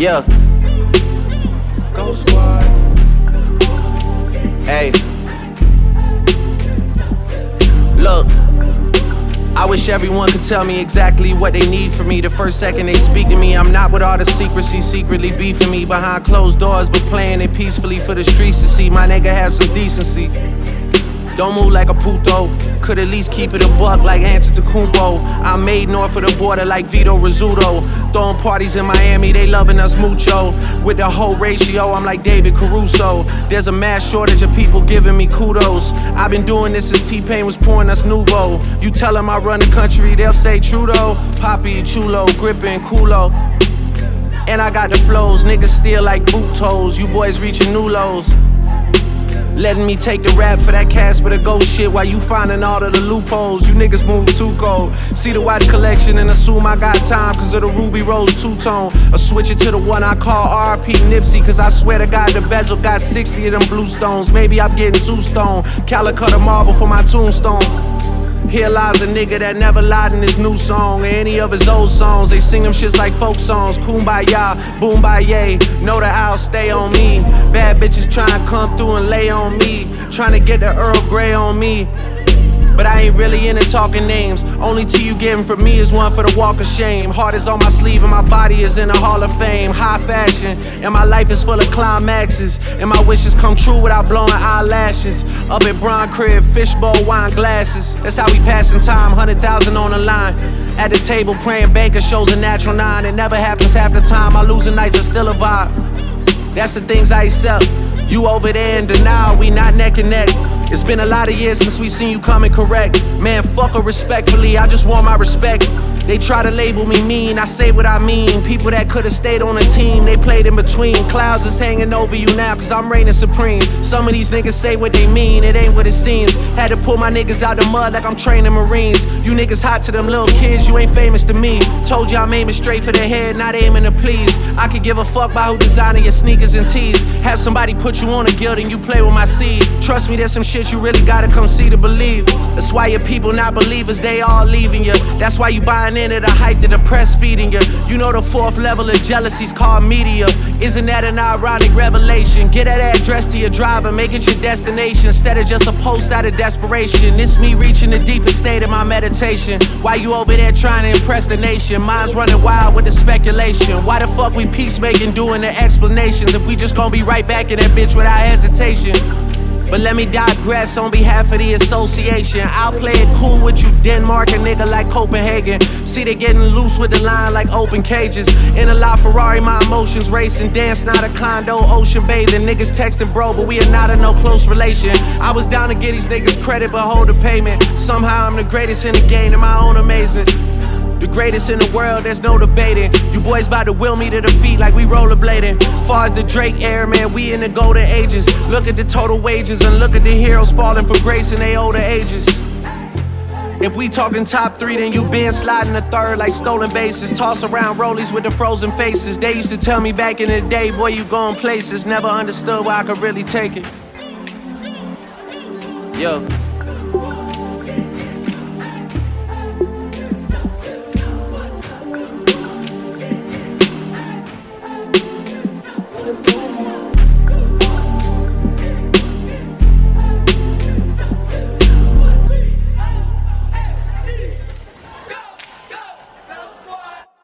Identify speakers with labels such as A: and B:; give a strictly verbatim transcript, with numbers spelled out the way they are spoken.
A: Yeah. Go Squad. Hey. Look. I wish everyone could tell me exactly what they need from me. The first second they speak to me, I'm not with all the secrecy, secretly beefing me behind closed doors, but playing it peacefully for the streets to see. My nigga have some decency. Don't move like a puto. Could at least keep it a buck like Antetokounmpo. I'm made north of the border like Vito Rizzuto. Throwing parties in Miami, they loving us mucho. With the whole ratio, I'm like David Caruso. There's a mass shortage of people giving me kudos. I've been doing this since T-Pain was pouring us Nouveau. You tell them I run the country, they'll say Trudeau. Poppy, Chulo, gripping, culo. And I got the flows, niggas still like boot toes. You boys reaching new lows. Letting me take the rap for that Casper the Ghost shit while you finding all of the loopholes. You niggas move too cold. See the watch collection and assume I got time cause of the Ruby Rose two-tone. Or switch it to the one I call R P Nipsey cause I swear to God the bezel got sixty of them blue stones. Maybe I'm getting two stone. Calicut a marble for my tombstone. Here lies a nigga that never lied in his new song or any of his old songs. They sing them shits like folk songs. Kumbaya, boombaye, know that I'll stay on me. Bad bitches tryna come through and lay on me. Tryna get the Earl Grey on me. But I ain't really into talking names. Only tea you getting from me is one for the walk of shame. Heart is on my sleeve and my body is in the Hall of Fame. High fashion, and my life is full of climaxes. And my wishes come true without blowing eyelashes. Up at Bron Crib, fishbowl, wine glasses. That's how we passing time, hundred thousand on the line. At the table praying banker shows a natural nine. It never happens half the time, my losing nights are still a vibe. That's the things I accept. You over there in denial, we not neck and neck. It's been a lot of years since we seen you coming correct. Man, fuck her respectfully, I just want my respect. They try to label me mean, I say what I mean. People that could've stayed on the team, they played in between. Clouds is hanging over you now, cause I'm reigning supreme. Some of these niggas say what they mean, it ain't what it seems. Had to pull my niggas out the mud like I'm training Marines. You niggas hot to them little kids, you ain't famous to me. Told you I'm aiming straight for the head, not aiming to please. I could give a fuck about who designing your sneakers and tees. Have somebody put you on a guild and you play with my seed. Trust me, there's some shit you really gotta come see to believe. That's why your people not believers, they all leaving you. That's why you buying into the hype that the press feeding you. You know the fourth level of jealousy's called media. Isn't that an ironic revelation? Get that address to your driver, make it your destination instead of just a post out of desperation. It's me reaching the deepest state of my meditation. Why you over there trying to impress the nation? Mine's running wild with the speculation. Why the fuck we peacemaking doing the explanations if we just gonna be right back in that bitch without hesitation? But let me digress on behalf of the association. I'll play it cool with you, Denmark, a nigga like Copenhagen. See they getting loose with the line like open cages. In a La Ferrari, my emotions racing. Dance not a condo, ocean bathing. Niggas texting bro, but we are not in no close relation. I was down to get these niggas credit, but hold the payment. Somehow I'm the greatest in the game, in my own amazement. The greatest in the world, there's no debating. You boys about to will me to defeat like we rollerblading. Far as the Drake era, man, we in the golden ages. Look at the total wages and look at the heroes falling for grace in their older ages. If we talking top three, then you been sliding the third like stolen bases. Toss around rollies with the frozen faces. They used to tell me back in the day, boy, you going places. Never understood why I could really take it. Yo.